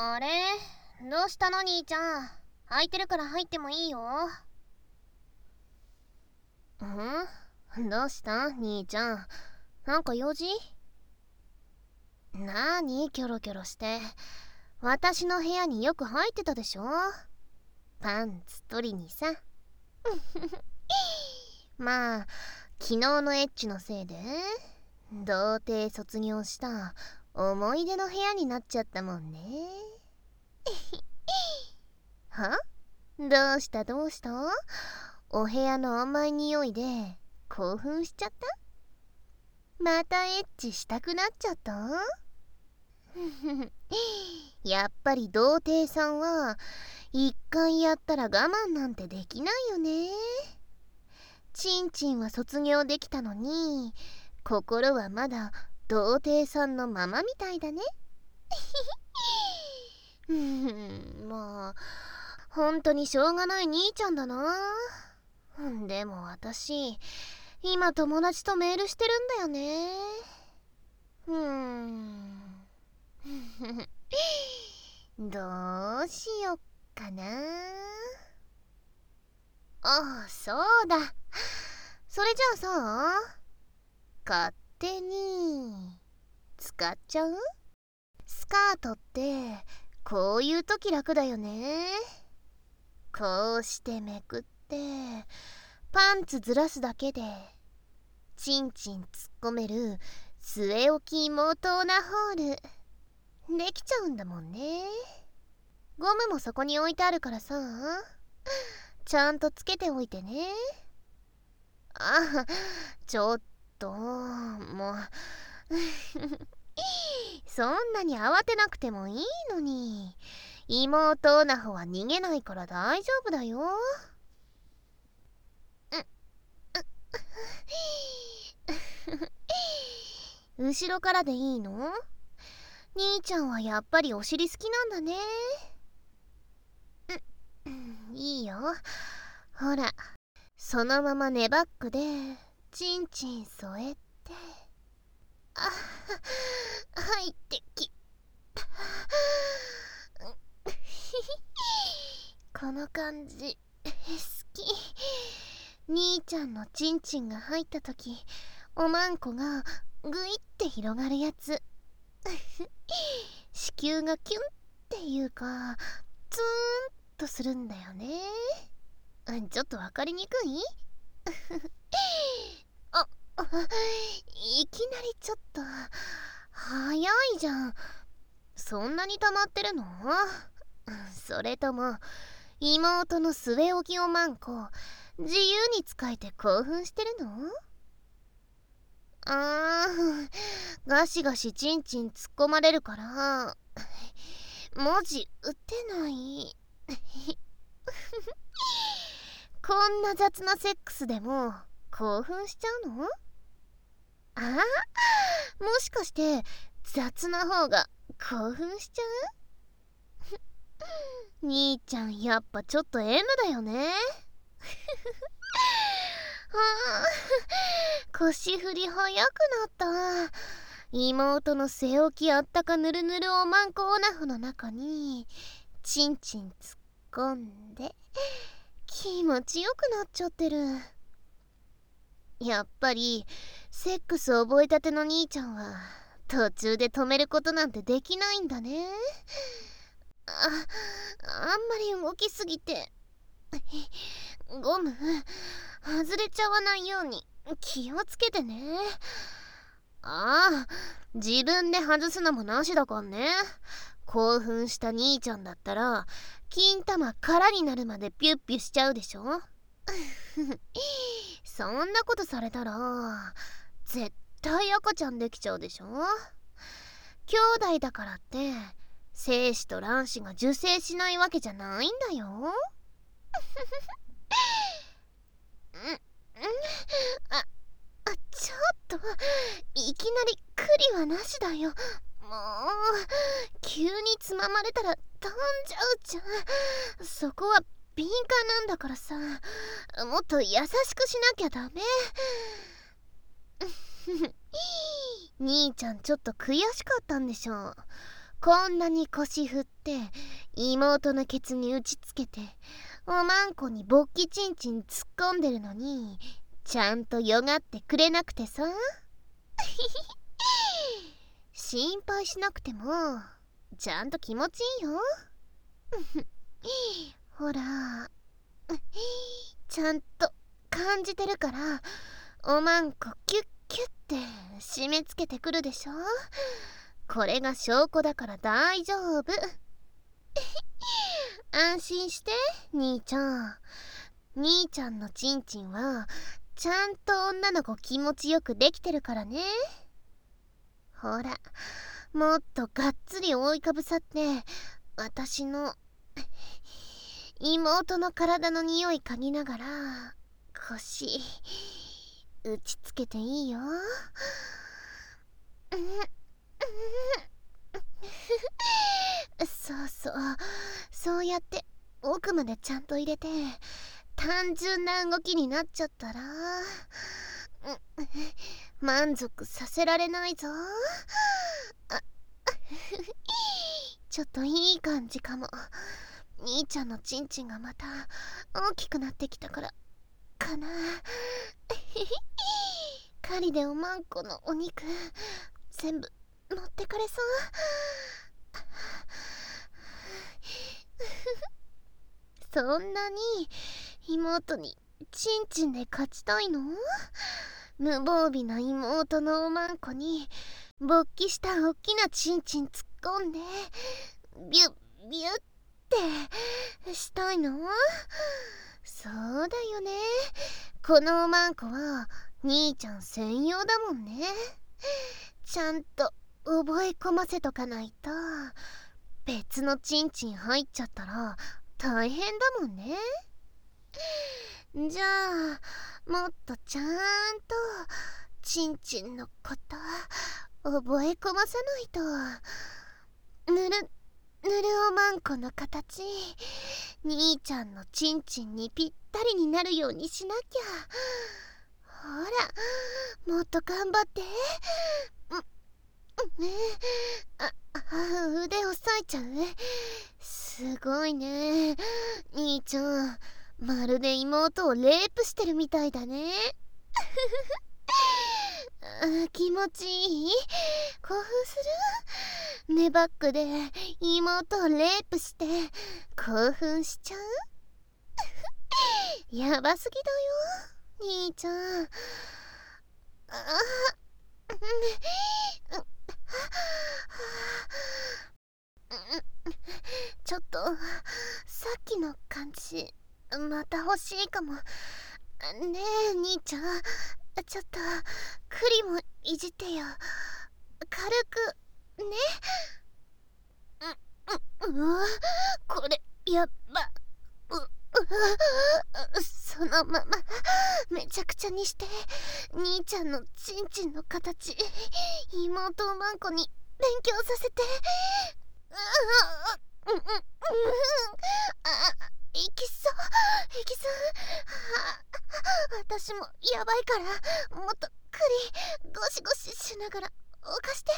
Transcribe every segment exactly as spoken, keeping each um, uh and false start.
あれ、どうしたの兄ちゃん。空いてるから入ってもいいよ。ん？どうした兄ちゃん。なんか用事？なーにキョロキョロして。私の部屋によく入ってたでしょ。パンツ取りにさ。まあ昨日のエッチのせいで童貞卒業した思い出の部屋になっちゃったもんね。は？どうしたどうした？お部屋の甘い匂いで興奮しちゃった？またエッチしたくなっちゃった？やっぱり童貞さんは一回やったら我慢なんてできないよね。ちんちんは卒業できたのに心はまだ童貞さんのままみたいだね。まあ本当にしょうがない兄ちゃんだな。でも私今友達とメールしてるんだよね。うーんどうしよっかな。あ、そうだ。それじゃあさ、勝手に使っちゃう？スカートってこういう時楽だよね。こうしてめくってパンツずらすだけでチンチン突っ込める据え置きモートーナホールできちゃうんだもんね。ゴムもそこに置いてあるからさ、ちゃんとつけておいてね。あ、ちょっともうそんなに慌てなくてもいいのに。妹ナホは逃げないから大丈夫だよ。後ろからでいいの？兄ちゃんはやっぱりお尻好きなんだね。いいよ。ほら、そのままネバックでチンチン添えて、あ、入ってきた。この感じ好き。兄ちゃんのチンチンが入った時おまんこがグイって広がるやつ。子宮がキュンっていうかツーンとするんだよね。ちょっと分かりにくい？あ、いきなりちょっと早いじゃん。そんなに溜まってるの？それとも妹の据え置きおまんこ自由に使えて興奮してるの？あー、ガシガシチンチン突っ込まれるから文字打てない。こんな雑なセックスでも興奮しちゃうの？ああ、もしかして雑な方が興奮しちゃう？兄ちゃんやっぱちょっと エム だよね。あー、腰振り早くなった。妹の据え置きあったかぬるぬるおまんこオナフの中にチンチン突っ込んで気持ちよくなっちゃってる。やっぱりセックス覚えたての兄ちゃんは途中で止めることなんてできないんだね。あ、あんまり動きすぎてゴム外れちゃわないように気をつけてね。ああ、自分で外すのもなしだかんね。興奮した兄ちゃんだったら金玉空になるまでピュッピュしちゃうでしょ。そんなことされたら絶対赤ちゃんできちゃうでしょ。兄弟だからって精子と卵子が受精しないわけじゃないんだよ。うんうんああ、ちょっといきなりクリはなしだよ。もう急につままれたら飛んじゃうじゃん。そこは敏感なんだからさ、もっと優しくしなきゃダメ。兄ちゃんちょっと悔しかったんでしょ。 こんなに腰振って妹のケツに打ちつけておまんこに勃起チンチン突っ込んでるのにちゃんとよがってくれなくてさ心配しなくてもちゃんと気持ちいいよほらちゃんと感じてるからおまんこキュッキュッって締め付けてくるでしょ。これが証拠だから大丈夫安心して兄ちゃん。兄ちゃんのチンチンはちゃんと女の子気持ちよくできてるからね。ほらもっとがっつり覆いかぶさって私の妹の体の匂い嗅ぎながら腰打ちつけていいよそうそうそうやって奥までちゃんと入れて単純な動きになっちゃったら満足させられないぞ。あちょっといい感じかも。兄ちゃんのチンチンがまた大きくなってきたからかな狩りでおまんこのお肉全部持ってかれそうそんなに妹にチンチンで勝ちたいの？無防備な妹のおまんこに勃起したおっきなチンチン突っ込んでビュッビュッってしたいの？そうだよね。このおまんこは兄ちゃん専用だもんね。ちゃんと覚え込ませとかないと別のチンチン入っちゃったら大変だもんね。じゃあもっとちゃんとチンチンのこと覚え込まさないと。ぬるぬるおまんこの形兄ちゃんのチンチンにぴったりになるようにしなきゃ。ほらもっと頑張って。ねえ、ああ腕押さえちゃう。すごいね兄ちゃん、まるで妹をレイプしてるみたいだねあ気持ちいい？興奮する？ネバックで妹をレイプして興奮しちゃうやばすぎだよ兄ちゃん。あちょっとさっきの感じまた欲しいかもねえ兄ちゃん。ちょっとクリもいじってよ軽くね。うううわこれやっばううそのままめちゃくちゃにして兄ちゃんのチンチンの形妹おまんこに勉強させて。うんうんうんあいきそういきそう私もやばいからもっとクリゴシゴシしながら犯して。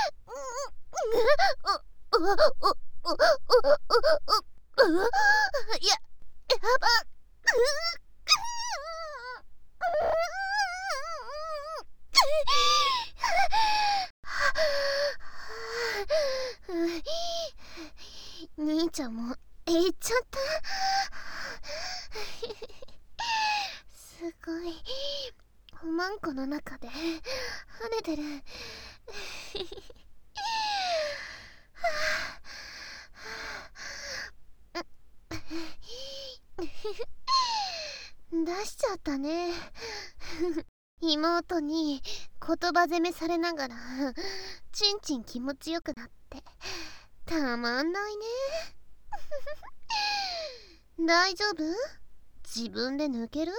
うううううううううややば兄ちゃんも言っちゃったすごいおまんこの中で跳ねてる出しちゃったね妹に言葉責めされながらチンチン気持ちよくなってたまんないね大丈夫？自分で抜ける？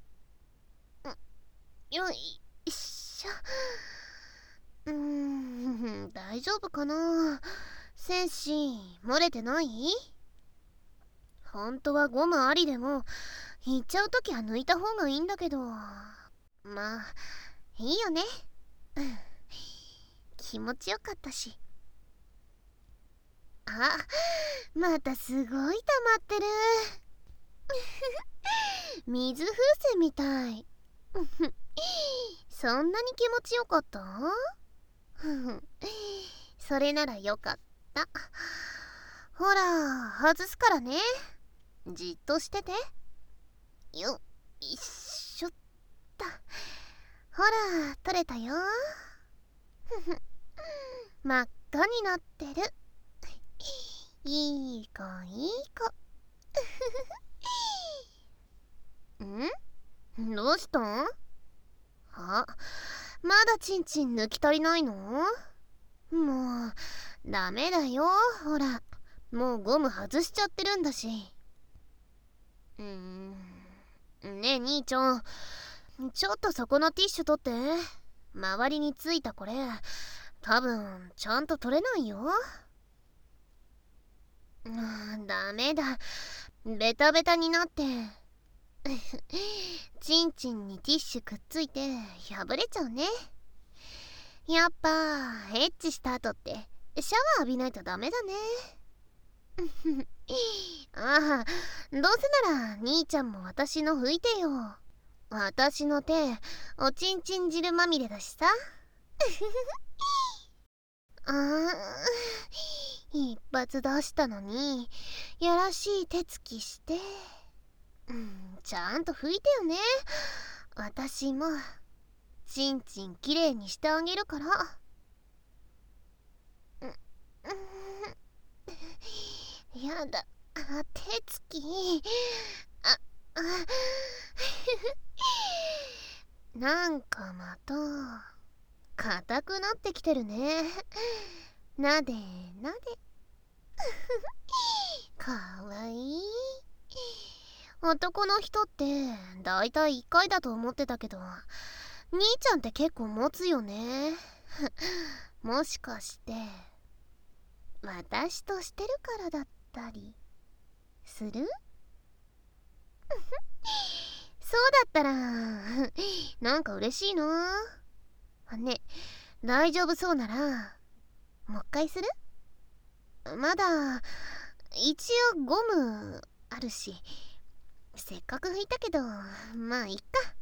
よいしょ。うーん大丈夫かな。戦士漏れてない？本当はゴムありでも行っちゃうときは抜いた方がいいんだけどまあいいよね気持ちよかったし。 あ、またすごい溜まってる。水風船みたい。そんなに気持ちよかった？それならよかった。ほら、外すからね。じっとしてて。よいしょっと。ほら、取れたよ。真っ赤になってる。いい子いい子。ん？どうしたん？あ、まだチンチン抜き足りないの？もうダメだよ。ほら、もうゴム外しちゃってるんだし。うーん、ねえ兄ちゃん、ちょっとそこのティッシュ取って。周りについたこれ多分ちゃんと取れないよ。うん、ダメだ、ベタベタになって。チンチンにティッシュくっついて破れちゃうね。やっぱエッチした後ってシャワー浴びないとダメだね。ああ、どうせなら兄ちゃんも私の拭いてよ。私の手おちんちん汁まみれだしさ。ああ、一発出したのにやらしい手つきして。うん、ちゃんと拭いてよね。私もちんちんきれいにしてあげるから。う、うん、やだ、あ、手つき。あ、あなんかまた硬くなってきてるね。なでなで。かわいい。男の人ってだいたいいっかいだと思ってたけど、兄ちゃんって結構持つよね。もしかして私としてるからだったりする？そうだったらなんか嬉しいな。ね、大丈夫そうならもう一回する？まだ一応ゴムあるし、せっかく拭いたけどまあいっか。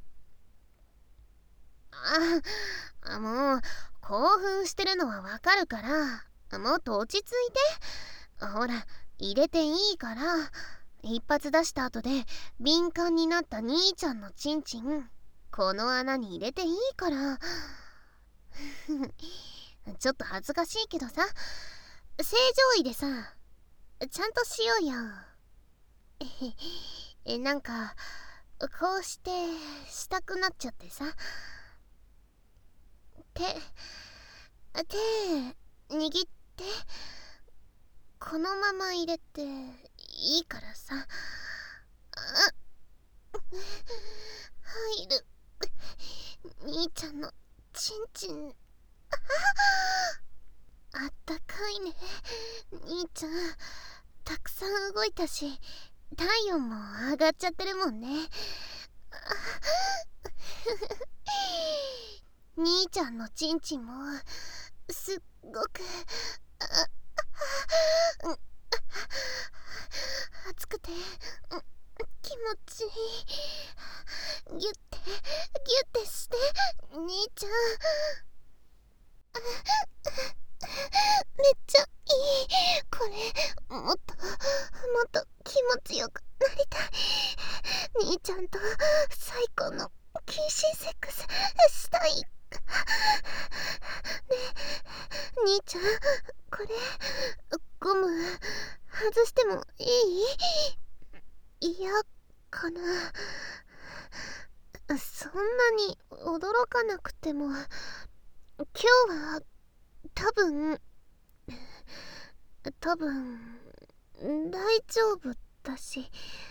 あ、もう興奮してるのはわかるから、もっと落ち着いて。ほら、入れていいから。一発出した後で敏感になった兄ちゃんのチンチンこの穴に入れていいから。ちょっと恥ずかしいけどさ、正常位でさ、ちゃんとしようよ。え、なんかこうしてしたくなっちゃってさ。手手握って。このまま入れていいからさ。あ、入る。兄ちゃんのチンチン。あったかいね。兄ちゃんたくさん動いたし体温も上がっちゃってるもんね。兄ちゃんのチンチンもすっごく熱くて気持ちいい。ギュッてギュッてして兄ちゃん。めっちゃいい。これもっともっと気持ちよくなりたい。兄ちゃんと最高のキンシンセックスしたい。ねえ兄ちゃん、これゴム外してもいい？嫌かな。そんなに驚かなくても今日は多分多分大丈夫だし。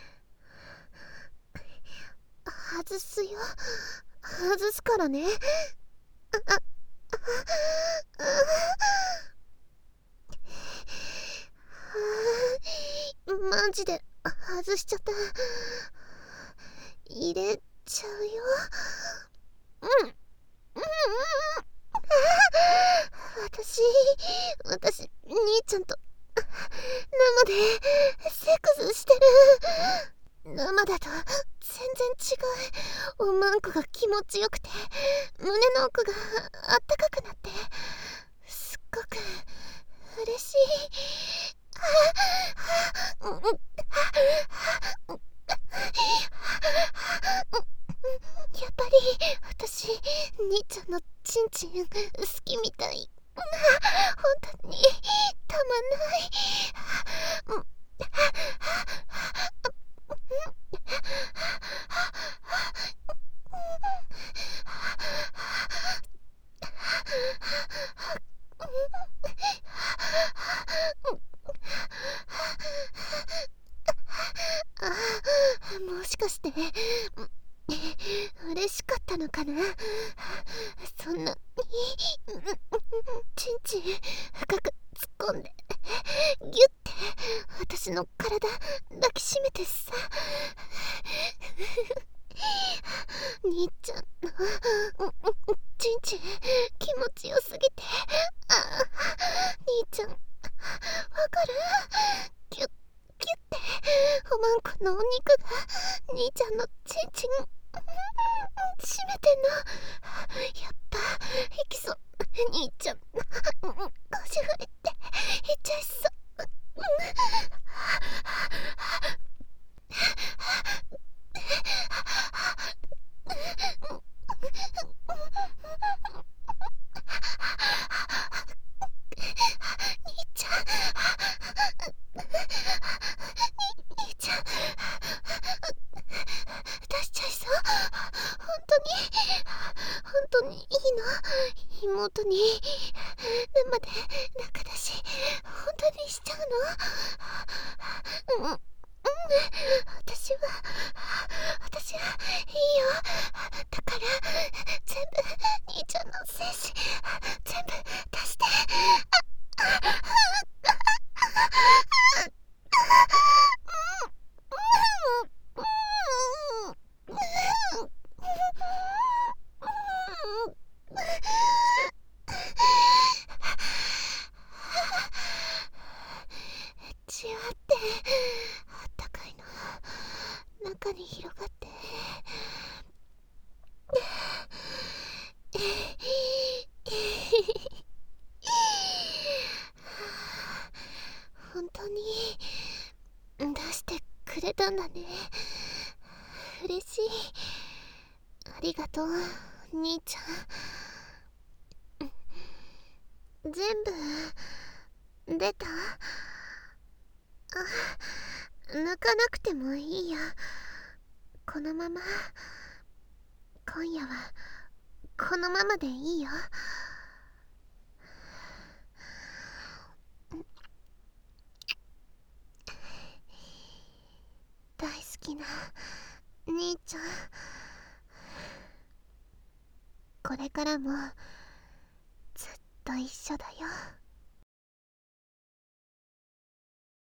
外すよ。外すからね。あ、マジで外しちゃった。入れちゃうよ。うんうんうん。私私兄ちゃんと生でセックスしてる。生だと全然違う。おまんこが気持ちよくて、胸の奥があったかくなって、すっごく嬉しい。やっぱり私、兄ちゃんのチンチン好きみたい。本当にたまんない。あ、もしかして嬉しかったのかな。そんなにチンチン深く突っ込んでギュッて私の体抱きしめてさ。兄ちゃんのチンチン気持ちよすぎて、あ兄ちゃんわかる？ギュッギュッておまんこのお肉が兄ちゃんのチンチン締めてんの。やっぱいきそう。兄ちゃん腰振りっていっちゃいそう。兄ちゃん兄ちゃん出しちゃいそう。本当に本当にいいの？妹に生で中だし本当にしちゃうの？うん、うん、私は私はいいよ。だから全部兄ちゃんの精子全部出して。じわってあったかいの中に広がって、本当に出してくれたんだね。嬉しい。ありがとう兄ちゃん。全部出た？あ、抜かなくてもいいよ。このまま今夜はこのままでいいよ。大好きな兄ちゃん、これからもずっと一緒だよ。